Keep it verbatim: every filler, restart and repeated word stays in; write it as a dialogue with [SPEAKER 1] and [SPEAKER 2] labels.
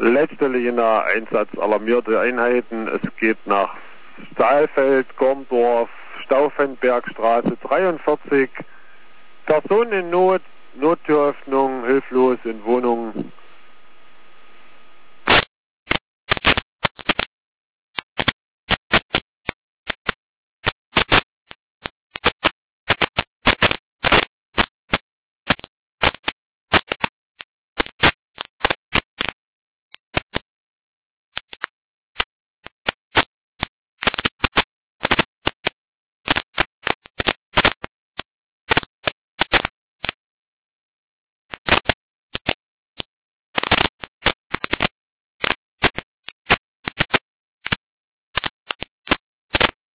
[SPEAKER 1] letztlicher Einsatz alarmierte Einheiten. Es geht nach Saalfeld, Gorndorf, Stauffenbergstraße dreiundvierzig. Personen in Not, Nottüröffnung, hilflos in Wohnungen